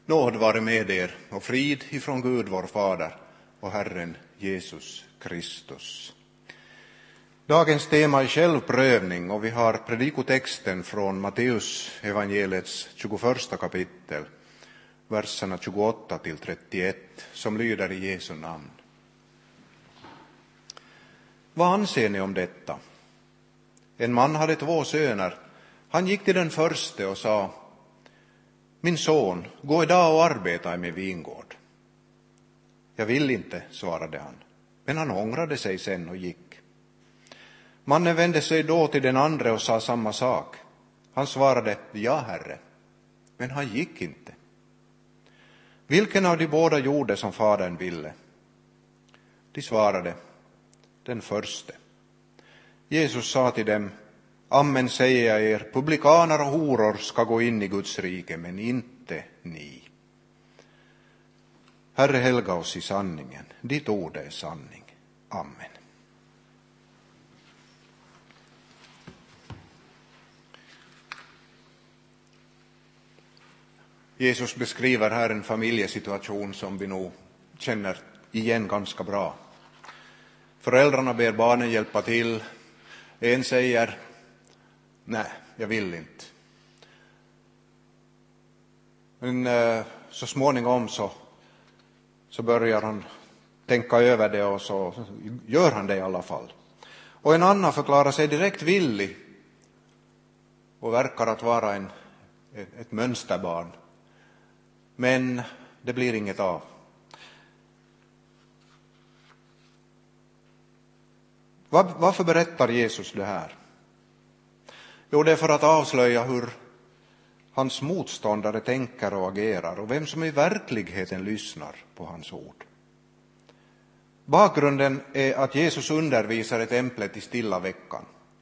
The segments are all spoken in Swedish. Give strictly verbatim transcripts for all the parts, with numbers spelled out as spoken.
Nåd vare med er och frid ifrån Gud vår Fader och Herren Jesus Kristus. Dagens tema är självprövning och vi har predikotexten från Matteus evangeliets tjugoförsta kapitel, verserna tjugoåtta till trettioett, som lyder i Jesu namn. Vad anser ni om detta? En man hade två söner. Han gick till den förste och sa: Min son, gå idag och arbeta i min vingård. Jag vill inte, svarade han. Men han ångrade sig sen och gick. Mannen vände sig då till den andra och sa samma sak. Han svarade: Ja, herre. Men han gick inte. Vilken av de båda gjorde som fadern ville? De svarade: Den förste. Jesus sa till dem: Amen säger jag er, publikaner och horor ska gå in i Guds rike, men inte ni. Herre, helga oss i sanningen. Ditt ord är sanning. Amen. Jesus beskriver här en familjesituation som vi nog känner igen ganska bra. Föräldrarna ber barnen hjälpa till. En säger: Nej, jag vill inte. Men eh, så småningom så, så börjar han tänka över det och så gör han det i alla fall. Och en annan förklarar sig direkt villig och verkar att vara en, ett mönsterbarn. Men det blir inget av. Var, varför berättar Jesus det här? Jo, det är för att avslöja hur hans motståndare tänker och agerar och vem som i verkligheten lyssnar på hans ord. Bakgrunden är att Jesus undervisar i templet i stilla veckan.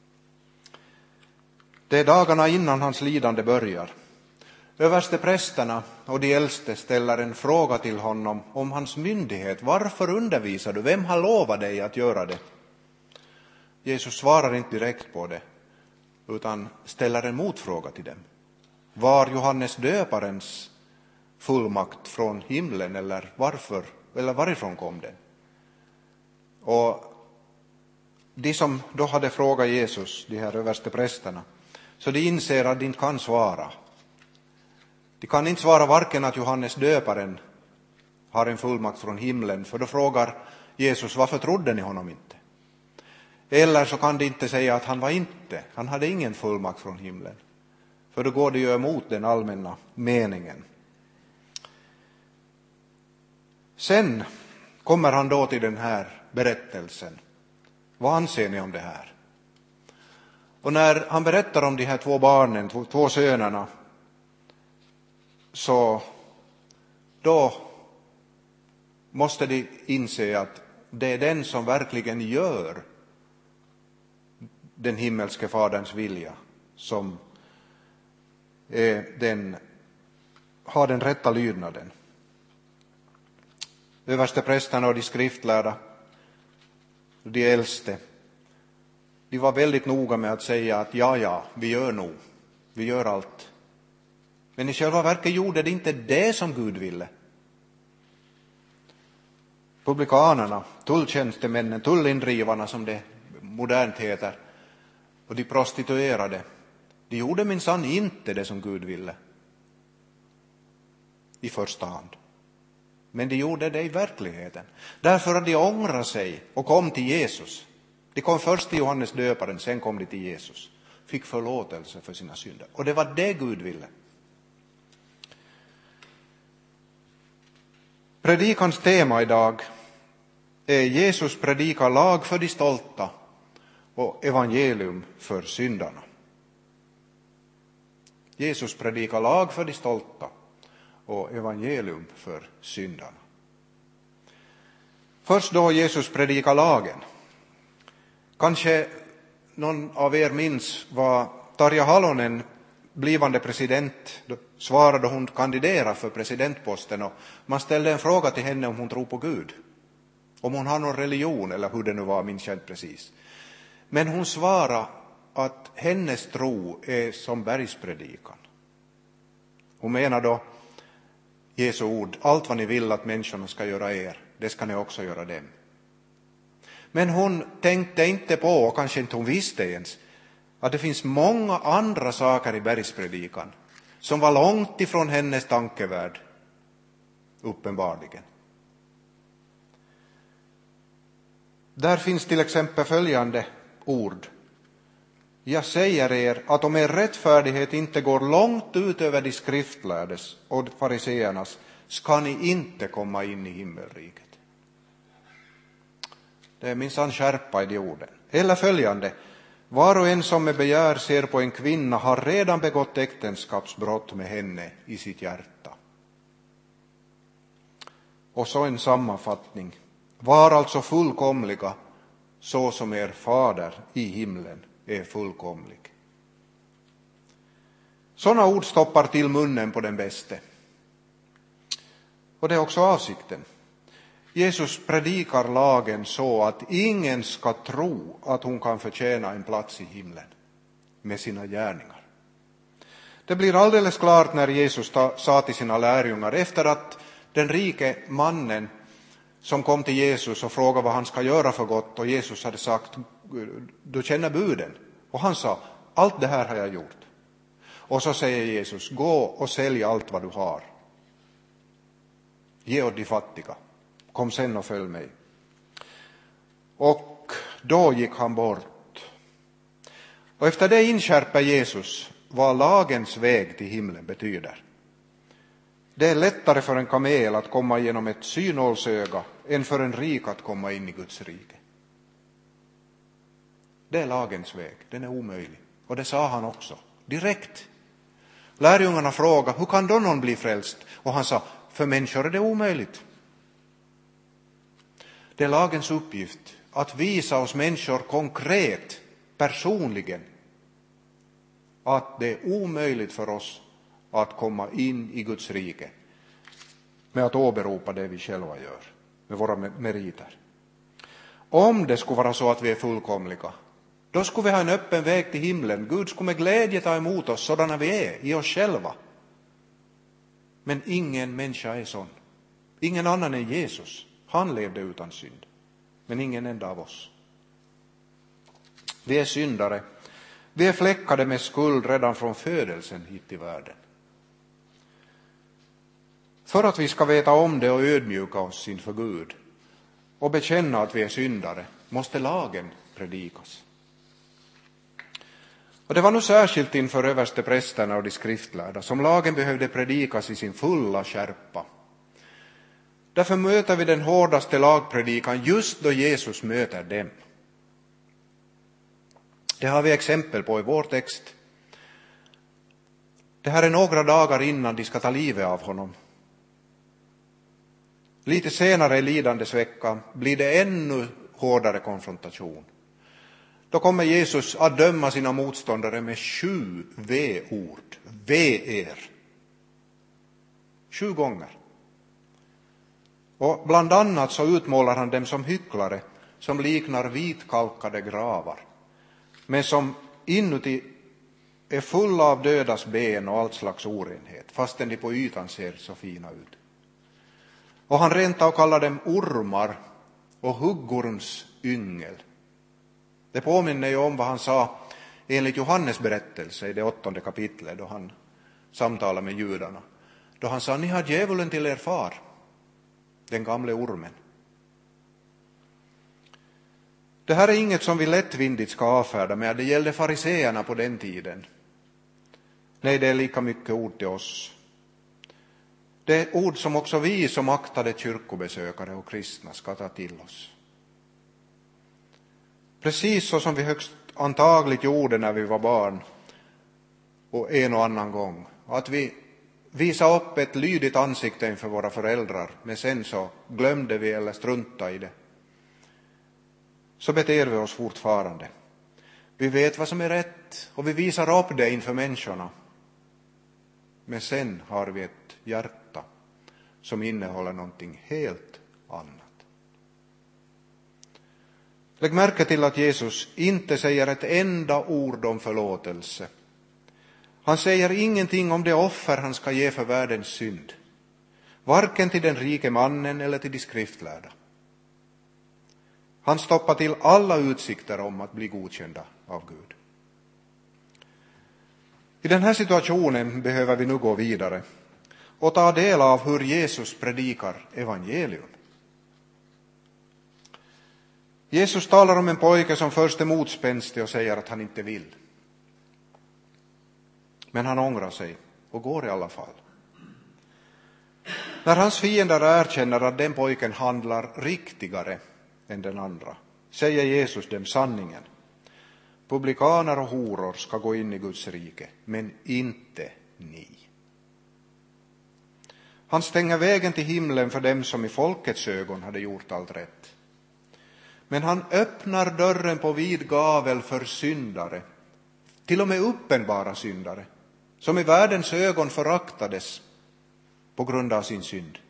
Det är dagarna innan hans lidande börjar. Översteprästerna och de äldste ställer en fråga till honom om hans myndighet. Varför undervisar du? Vem har lovat dig att göra det? Jesus svarar inte direkt på det, utan ställer en motfråga till dem. Var Johannes döparens fullmakt från himlen, eller varför, eller varifrån kom den? Och de som då hade frågat Jesus, de här översteprästerna, så de inser att de inte kan svara. De kan inte svara varken att Johannes döparen har en fullmakt från himlen, för då frågar Jesus: varför trodde ni honom inte? Eller så kan de inte säga att han var inte, han hade ingen fullmakt från himlen. För då går det ju emot den allmänna meningen. Sen kommer han då till den här berättelsen. Vad anser ni om det här? Och när han berättar om de här två barnen, två, två sönerna, så då måste de inse att det är den som verkligen gör den himmelske faderns vilja som är den, har den rätta lydnaden. Översteprästerna och de skriftlärda, de äldste, de var väldigt noga med att säga att ja, ja, vi gör nog, vi gör allt. Men i själva verket gjorde det inte det som Gud ville. Publikanerna, tulltjänstemännen, tullindrivarna som det modernt heter, och de prostituerade, de gjorde minsann inte det som Gud ville i första hand. Men de gjorde det i verkligheten. Därför att de ångrade sig och kom till Jesus. De kom först till Johannes döparen, sen kom de till Jesus. Fick förlåtelse för sina synder. Och det var det Gud ville. Predikans tema idag är Jesus predikar lag för de stolta och evangelium för syndarna. Jesus predikar lag för de stolta och evangelium för syndarna. Först då Jesus predikar lagen. Kanske någon av er minns vad Tarja Halonen, blivande president, svarade hon kandidera för presidentposten, och man ställde en fråga till henne om hon tror på Gud. Om hon har någon religion eller hur det nu var, minns jag inte precis. Men hon svarade att hennes tro är som bergspredikan. Hon menar då Jesu ord, allt vad ni vill att människorna ska göra er, det ska ni också göra dem. Men hon tänkte inte på, och kanske inte hon visste ens, att det finns många andra saker i bergspredikan som var långt ifrån hennes tankevärld, uppenbarligen. Där finns till exempel följande ord. Jag säger er att om er rättfärdighet inte går långt ut över de skriftlärdes och fariseernas, ska ni inte komma in i himmelriket. Det är minsann skärpa i de orden. Eller följande. Var och en som med begär ser på en kvinna har redan begått äktenskapsbrott med henne i sitt hjärta. Och så en sammanfattning. Var alltså fullkomliga så som er fader i himlen är fullkomlig. Sådana ord stoppar till munnen på den bäste. Och det är också avsikten. Jesus predikar lagen så att ingen ska tro att hon kan förtjäna en plats i himlen med sina gärningar. Det blir alldeles klart när Jesus ta, sa till sina lärjungar efter att den rike mannen som kom till Jesus och frågade vad han ska göra för gott, och Jesus hade sagt, du känner buden. Och han sa, allt det här har jag gjort. Och så säger Jesus, gå och sälj allt vad du har. Ge åt de fattiga. Kom sen och följ mig. Och då gick han bort. Och efter det inskärper Jesus vad lagens väg till himlen betyder. Det är lättare för en kamel att komma genom ett synålsöga än för en rik att komma in i Guds rike. Det är lagens väg, den är omöjlig. Och det sa han också, direkt. Lärjungarna frågade, hur kan då någon bli frälst? Och han sa, för människor är det omöjligt. Det är lagens uppgift att visa oss människor konkret, personligen, att det är omöjligt för oss att komma in i Guds rike med att åberopa det vi själva gör, med våra meriter. Om det skulle vara så att vi är fullkomliga, då skulle vi ha en öppen väg till himlen. Gud skulle med glädje ta emot oss sådana vi är, i oss själva. Men ingen människa är sån. Ingen annan än Jesus. Han levde utan synd. Men ingen enda av oss. Vi är syndare. Vi är fläckade med skuld redan från födelsen hit i världen. För att vi ska veta om det och ödmjuka oss inför Gud och bekänna att vi är syndare, måste lagen predikas. Och det var nog särskilt inför översteprästerna och de skriftlärda som lagen behövde predikas i sin fulla skärpa. Därför möter vi den hårdaste lagpredikan just då Jesus möter dem. Det har vi exempel på i vår text. Det här är några dagar innan de ska ta livet av honom. Lite senare i lidandets vecka blir det ännu hårdare konfrontation. Då kommer Jesus att döma sina motståndare med sju v-ord. Ve er. Sju gånger. Och bland annat så utmålar han dem som hycklare som liknar vitkalkade gravar, men som inuti är fulla av dödas ben och allt slags orenhet, fastän de på ytan ser så fina ut. Och han rent av kallar dem ormar och huggorms yngel. Det påminner ju om vad han sa enligt Johannes berättelse i det åttonde kapitlet, då han samtalade med judarna. Då han sa, ni har djävulen till er far, den gamle ormen. Det här är inget som vi lättvindigt ska avfärda med. Det gällde fariseerna på den tiden. Nej, det är lika mycket ord till oss. Det är ord som också vi som aktade kyrkobesökare och kristna ska ta till oss. Precis så som vi högst antagligt gjorde när vi var barn och en och annan gång. Att vi visade upp ett lydigt ansikte inför våra föräldrar, men sen så glömde vi eller struntade i det. Så beter vi oss fortfarande. Vi vet vad som är rätt och vi visar upp det inför människorna. Men sen har vi ett hjärta som innehåller någonting helt annat. Lägg märke till att Jesus inte säger ett enda ord om förlåtelse. Han säger ingenting om det offer han ska ge för världens synd. varken till den rike mannen eller till de skriftlärda. Han stoppar till alla utsikter om att bli godkända av Gud. I den här situationen behöver vi nu gå vidare och ta del av hur Jesus predikar evangelium. Jesus talar om en pojke som först är motspänstig och säger att han inte vill. Men han ångrar sig och går i alla fall. När hans fiender erkänner att den pojken handlar riktigare än den andra, säger Jesus dem sanningen. Publikaner och horor ska gå in i Guds rike, men inte ni. Han stänger vägen till himlen för dem som i folkets ögon hade gjort allt rätt. Men han öppnar dörren på vid gavel för syndare, till och med uppenbara syndare, som i världens ögon föraktades på grund av sin synd.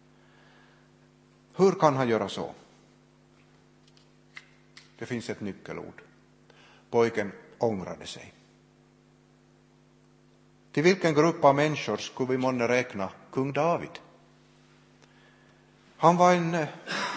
Hur kan han göra så? Det finns ett nyckelord. Pojken ångrade sig. Till vilken grupp av människor skulle vi månne räkna kung David? Han var en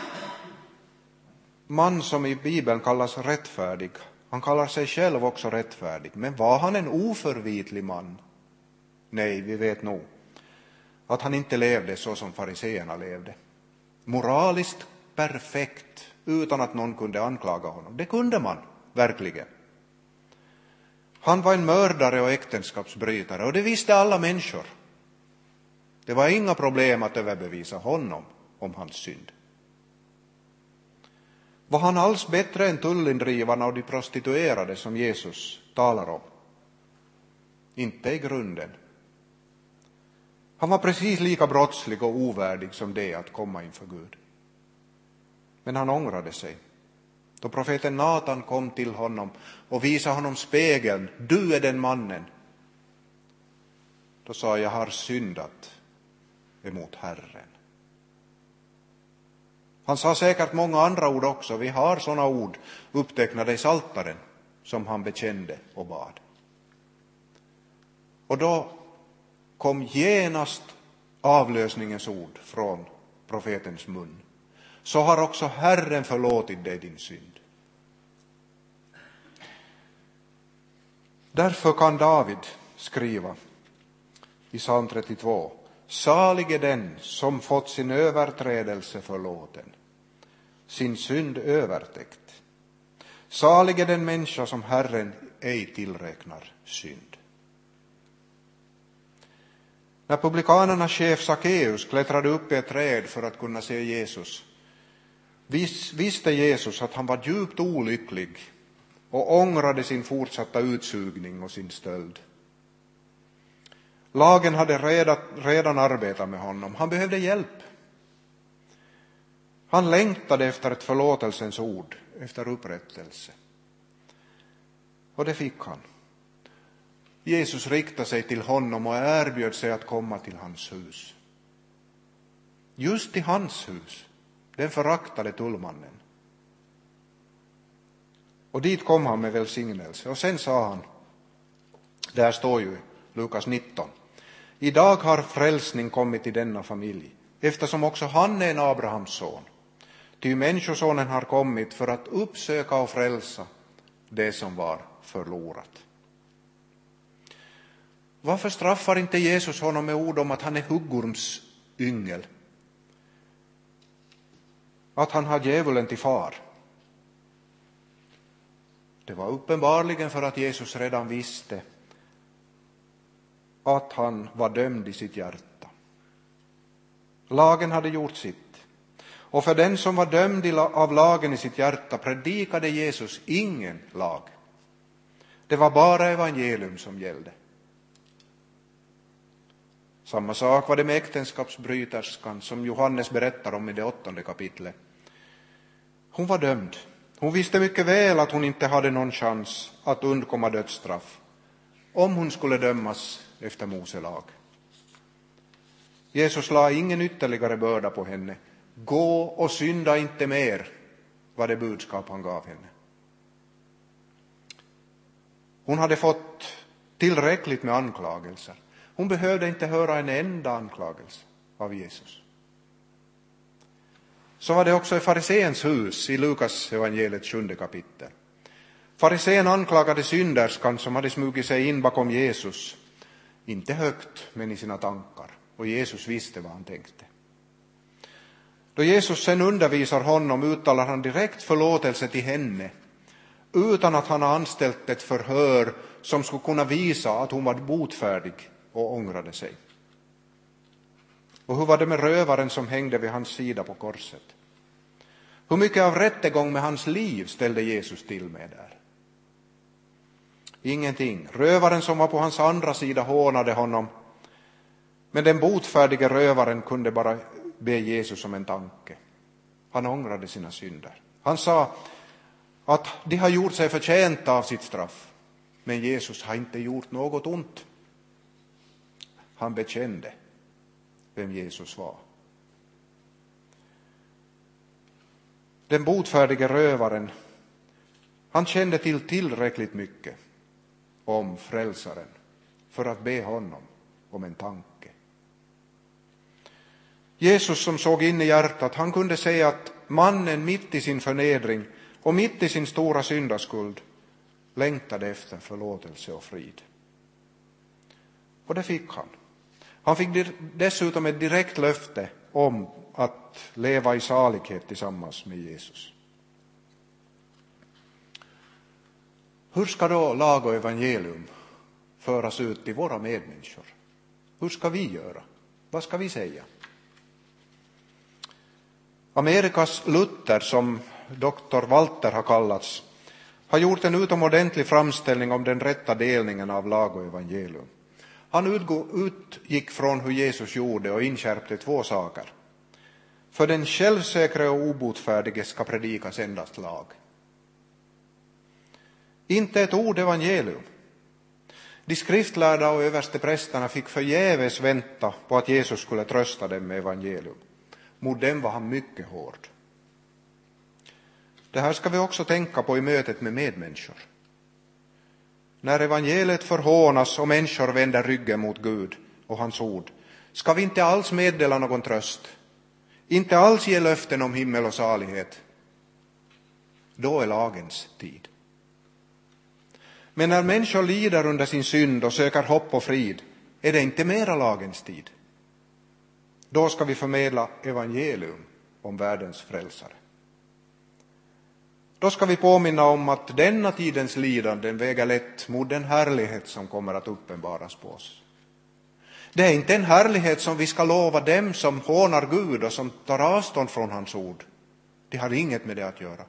man som i Bibeln kallas rättfärdig. Han kallar sig själv också rättfärdig. Men var han en oförvitlig man? Nej, vi vet nog att han inte levde så som fariseerna levde. Moraliskt perfekt, utan att någon kunde anklaga honom. Det kunde man, verkligen. Han var en mördare och äktenskapsbrytare, och det visste alla människor. Det var inga problem att överbevisa honom om hans synd. Var han alls bättre än tullindrivarna och de prostituerade som Jesus talar om? Inte i grunden. Han var precis lika brottslig och ovärdig som det att komma inför Gud. Men han ångrade sig. Då profeten Natan kom till honom och visade honom spegeln, du är den mannen. Då sa jag, har syndat emot Herren. Han sa säkert många andra ord också. Vi har sådana ord upptecknade i Psaltaren som han bekände och bad. Och då kom genast avlösningens ord från profetens mun. Så har också Herren förlåtit dig din synd. Därför kan David skriva i psalm trettiotvå. Salig är den som fått sin överträdelse förlåten, sin synd övertäckt. Salig är den människa som Herren ej tillräknar synd. När publikanernas chef Sackeus klättrade upp i ett träd för att kunna se Jesus, vis, visste Jesus att han var djupt olycklig och ångrade sin fortsatta utsugning och sin stöld. Lagen hade redan, redan arbetat med honom. Han behövde hjälp. Han längtade efter ett förlåtelsens ord, efter upprättelse. Och det fick han. Jesus riktade sig till honom och erbjöd sig att komma till hans hus. Just till hans hus, den föraktade tullmannen. Och dit kom han med välsignelse. Och sen sa han, där står ju Lukas nitton. Idag har frälsning kommit i denna familj, eftersom också han är en Abrahams son. Ty människosonen har kommit för att uppsöka och frälsa det som var förlorat. Varför straffar inte Jesus honom med ord om att han är huggorms yngel? Att han har djävulen till far? Det var uppenbarligen för att Jesus redan visste att han var dömd i sitt hjärta. Lagen hade gjort sitt. Och för den som var dömd av lagen i sitt hjärta predikade Jesus ingen lag. Det var bara evangelium som gällde. Samma sak var det med äktenskapsbryterskan som Johannes berättar om i det åttonde kapitlet. Hon var dömd. Hon visste mycket väl att hon inte hade någon chans att undkomma dödsstraff om hon skulle dömas efter Mose lag. Jesus la ingen ytterligare börda på henne. Gå och synda inte mer, var det budskap han gav henne. Hon hade fått tillräckligt med anklagelser. Hon behövde inte höra en enda anklagelse. av Jesus. Så var det också i fariseens hus i Lukas evangeliet sjunde kapitel. Farisén anklagade synderskan som hade smugit sig in bakom Jesus. Inte högt, men i sina tankar. Och Jesus visste vad han tänkte. Då Jesus sen undervisar honom uttalar han direkt förlåtelse till henne. Utan att han har anställt ett förhör som skulle kunna visa att hon var botfärdig och ångrade sig. Och hur var det med rövaren som hängde vid hans sida på korset? Hur mycket av rättegång med hans liv ställde Jesus till med där? Ingenting. Rövaren som var på hans andra sida hånade honom. Men den botfärdige rövaren kunde bara be Jesus om en tanke. Han ångrade sina synder. Han sa att de har gjort sig förtjänta av sitt straff. Men Jesus har inte gjort något ont. Han bekände vem Jesus var. Den botfärdige rövaren, han kände till tillräckligt mycket om frälsaren för att be honom om en tanke. Jesus som såg in i hjärtat, han kunde säga att mannen mitt i sin förnedring och mitt i sin stora syndaskuld längtade efter förlåtelse och frid. Och det fick han. Han fick dessutom ett direkt löfte om att leva i salighet tillsammans med Jesus. Hur ska då lag och evangelium föras ut till våra medmänniskor? Hur ska vi göra? Vad ska vi säga? Amerikas Luther, som doktor Walter har kallats, har gjort en utomordentlig framställning om den rätta delningen av lag och evangelium. Han utgick från hur Jesus gjorde och inskärpte två saker. För den självsäkra och obotfärdige ska predikas endast lag. Inte ett ord evangelium. De skriftlärda och översteprästerna fick förgäves vänta på att Jesus skulle trösta dem med evangelium. Mot dem var han mycket hård. Det här ska vi också tänka på i mötet med medmänniskor. När evangeliet förhånas och människor vänder ryggen mot Gud och hans ord, ska vi inte alls meddela någon tröst. Inte alls ge löften om himmel och salighet. Då är lagens tid. Men när människor lider under sin synd och söker hopp och frid, är det inte mera lagens tid. Då ska vi förmedla evangelium om världens frälsare. Då ska vi påminna om att denna tidens lidanden väger lätt mot den härlighet som kommer att uppenbaras på oss. Det är inte en härlighet som vi ska lova dem som hånar Gud och som tar avstånd från hans ord. Det har inget med det att göra.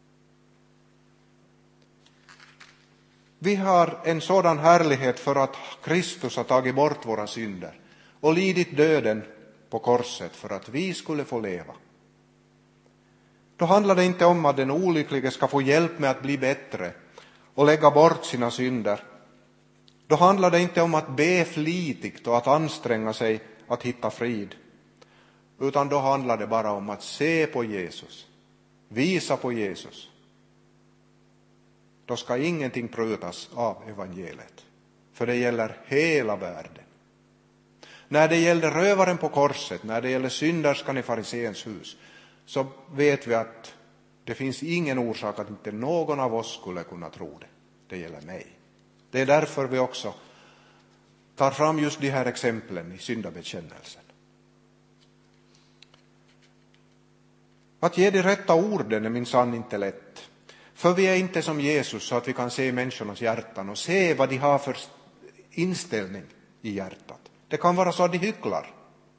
Vi har en sådan härlighet för att Kristus har tagit bort våra synder och lidit döden på korset för att vi skulle få leva. Då handlar det inte om att den olycklige ska få hjälp med att bli bättre och lägga bort sina synder. Då handlar det inte om att be flitigt och att anstränga sig att hitta frid. Utan då handlar det bara om att se på Jesus, visa på Jesus. Då ska ingenting prutas av evangeliet, för det gäller hela världen. När det gällde rövaren på korset, när det gäller synderskan i fariseens hus, så vet vi att det finns ingen orsak att inte någon av oss skulle kunna tro det. Det gäller mig. Det är därför vi också tar fram just de här exemplen i syndabekännelsen. Att ge de rätta orden är minsann inte lätt. För vi är inte som Jesus så att vi kan se människornas hjärtan och se vad de har för inställning i hjärtat. Det kan vara så att de hycklar.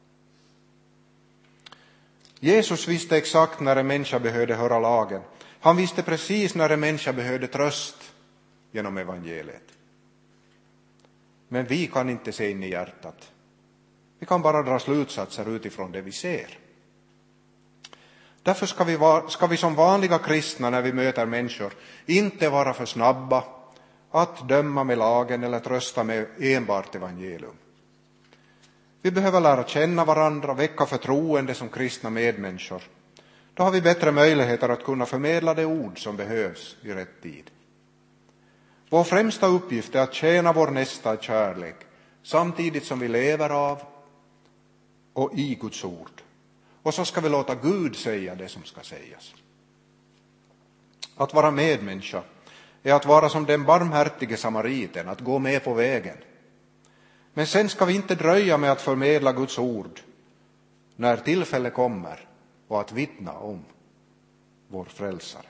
Jesus visste exakt när en människa behövde höra lagen. Han visste precis när en människa behövde tröst genom evangeliet. Men vi kan inte se in i hjärtat. Vi kan bara dra slutsatser utifrån det vi ser. Därför ska vi, vara, ska vi som vanliga kristna när vi möter människor inte vara för snabba att döma med lagen eller trösta med enbart evangelium. Vi behöver lära känna varandra, väcka förtroende som kristna medmänniskor. Då har vi bättre möjligheter att kunna förmedla de ord som behövs i rätt tid. Vår främsta uppgift är att tjäna vår nästa kärlek, samtidigt som vi lever av och i Guds ord. Och så ska vi låta Gud säga det som ska sägas. Att vara medmänniska är att vara som den barmhärtige samariten, att gå med på vägen. Men sen ska vi inte dröja med att förmedla Guds ord när tillfälle kommer och att vittna om vår frälsare.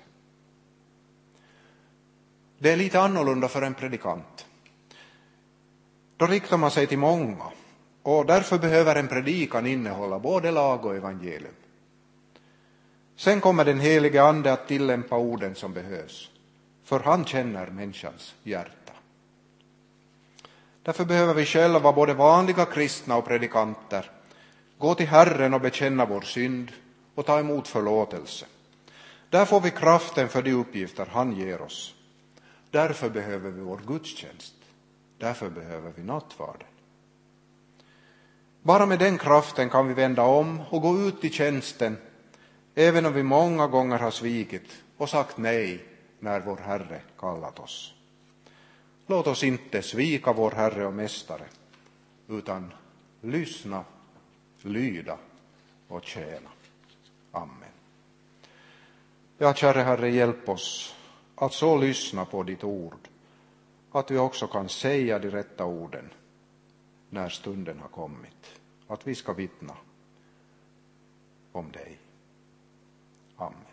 Det är lite annorlunda för en predikant. Då riktar man sig till många och därför behöver en predikan innehålla både lag och evangelium. Sen kommer den helige ande att tillämpa orden som behövs, för han känner människans hjärta. Därför behöver vi själva, både vanliga kristna och predikanter, gå till Herren och bekänna vår synd och ta emot förlåtelse. Där får vi kraften för de uppgifter han ger oss. Därför behöver vi vår gudstjänst. Därför behöver vi nattvarden. Bara med den kraften kan vi vända om och gå ut i tjänsten, även om vi många gånger har svikit och sagt nej när vår Herre kallat oss. Låt oss inte svika vår Herre och Mästare, utan lyssna, lyda och tjäna. Amen. Ja, käre Herre, hjälp oss att så lyssna på ditt ord, att vi också kan säga de rätta orden när stunden har kommit, att vi ska vittna om dig. Amen.